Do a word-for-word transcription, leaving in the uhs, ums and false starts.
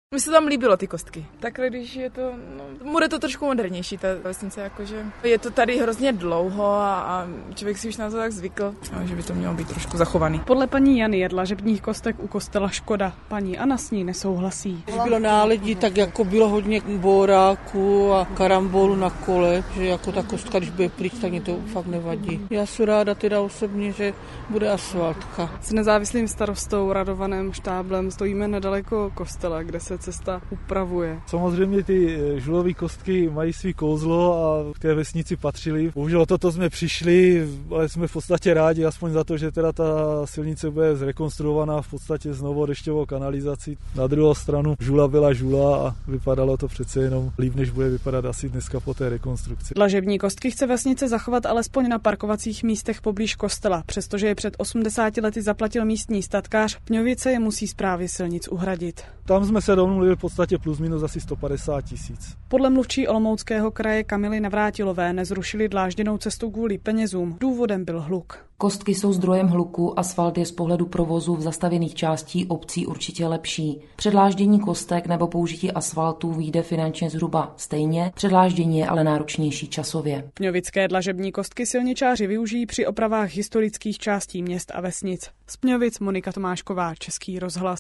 Mně se tam líbilo ty kostky. Takhle, když je to, no, bude to trošku modernější, ta vesnice, jakože je to tady hrozně dlouho a, a člověk si už na to tak zvykl, no, že by to mělo být trošku zachovaný. Podle paní Jany je dlažebních kostek u kostela škoda. Paní Anna s ní nesouhlasí. Když bylo náledí, tak jako bylo hodně bouráků a karambolu na kole, že jako ta kostka, když bude pryč, tak mě to fakt nevadí. Já jsem ráda teda osobně, že bude asfaltka. S nezávislým starostou Radovanem Štáblem stojíme nedaleko kostela, kde se cesta upravuje. Samozřejmě ty žulové kostky mají svý kouzlo a k té vesnici patřili. Bohužel toto jsme přišli, ale jsme v podstatě rádi, aspoň za to, že teda ta silnice bude zrekonstruovaná v podstatě s novou dešťovou kanalizací. Na druhou stranu žula byla žula a vypadalo to přece jenom líp, než bude vypadat asi dneska po té rekonstrukci. Dlažební kostky chce vesnice zachovat alespoň na parkovacích místech poblíž kostela, přestože je před osmdesáti lety zaplatil místní statkář, Pňovice je musí správě silnic uhradit. Tam jsme se domluvili v podstatě plus minus asi sto padesát tisíc. Podle mluvčí Olomouckého kraje Kamily Navrátilové nezrušili dlážděnou cestu kvůli penězům. Důvodem byl hluk. Kostky jsou zdrojem hluku, asfalt je z pohledu provozu v zastavěných částí obcí určitě lepší. Předláždění kostek nebo použití asfaltu vyjde finančně zhruba stejně, předláždění je ale náročnější časově. Pňovické dlažební kostky silničáři využijí při opravách historických částí měst a vesnic. Z Pňovic Monika Tomášková, Český rozhlas.